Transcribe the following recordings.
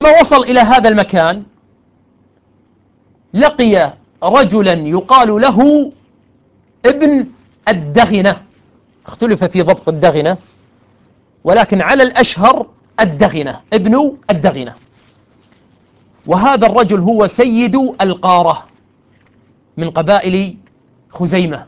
لما وصل إلى هذا المكان لقي رجلا يقال له ابن الدغنة، اختلف في ضبط الدغنة ولكن على الأشهر الدغنة، ابن الدغنة. وهذا الرجل هو سيد القارة من قبائل خزيمة،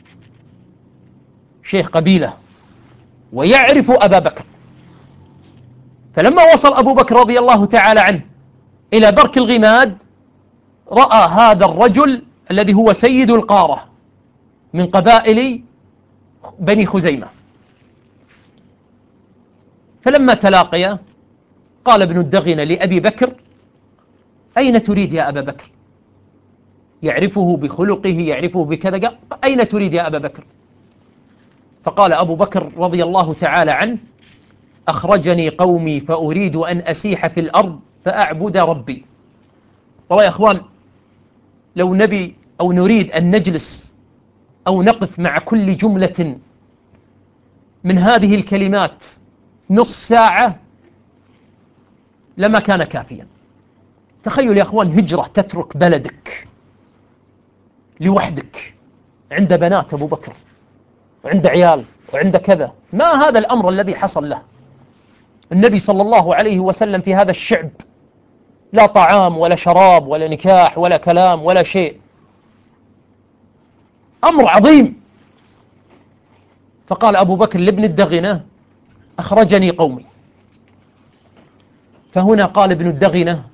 شيخ قبيلة، ويعرف أبا بكر. فلما وصل أبو بكر رضي الله تعالى عنه إلى برك الغماد رأى هذا الرجل الذي هو سيد القارة من قبائل بني خزيمة. فلما تلاقيا قال ابن الدغنة لأبي بكر: أين تريد يا أبا بكر؟ يعرفه بخلقه، يعرفه بكذا. قال: أين تريد يا أبا بكر؟ فقال أبو بكر رضي الله تعالى عنه: أخرجني قومي فأريد أن أسيح في الأرض فأعبد ربي. والله يا أخوان، لو نبي أو نريد أن نجلس أو نقف مع كل جملة من هذه الكلمات نصف ساعة لما كان كافيا. تخيل يا أخوان، هجرة، تترك بلدك لوحدك، عند بنات أبو بكر وعند عيال وعند كذا. ما هذا الأمر الذي حصل له النبي صلى الله عليه وسلم في هذا الشعب؟ لا طعام ولا شراب ولا نكاح ولا كلام ولا شيء، أمر عظيم. فقال أبو بكر لابن الدغنة: أخرجني قومي. فهنا قال ابن الدغنة